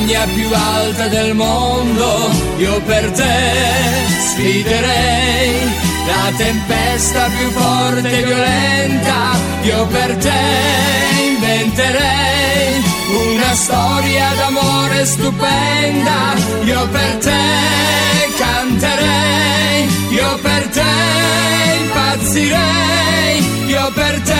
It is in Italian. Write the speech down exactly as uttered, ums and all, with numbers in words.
montagna più alta del mondo, io per te sfiderei la tempesta più forte e violenta, io per te inventerei una storia d'amore stupenda, io per te canterei, io per te impazzirei, io per te